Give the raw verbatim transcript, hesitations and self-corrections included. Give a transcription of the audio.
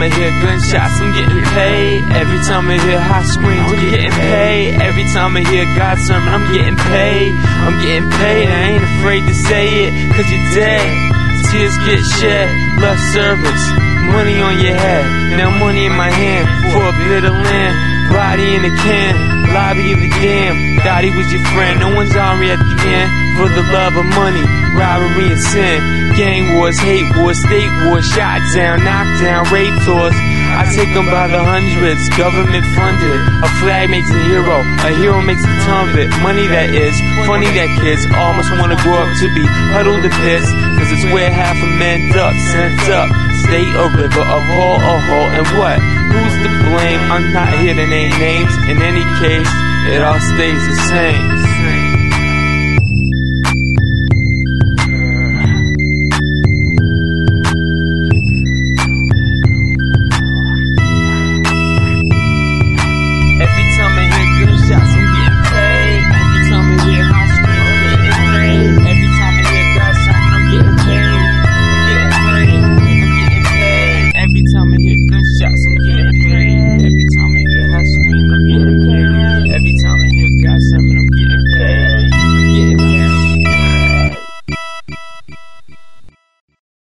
I hear gunshots, I'm getting paid. Every time I hear high screams, I'm getting paid. Every time I hear God's sermon, I'm getting paid. I'm getting paid, I ain't afraid to say it, cause you're dead. Tears get shed, love service, money on your head, now money in my hand, for a bit of land, body in a can, lobby of the damn, thought he was your friend, no one's on me at the end, for the love of money, robbery and sin, gang wars, hate wars, state wars, shot down, knocked down, rape tours, I take them by the hundreds, government funded, a flag makes a hero, a hero makes a ton of it, money that is, funny that kids almost wanna grow up to be huddled and pissed, cause it's where half a man ducks, sent up, state or river, a hole, a hole, and what? Who's to blame? I'm not here to name names, in any case, it all stays the same.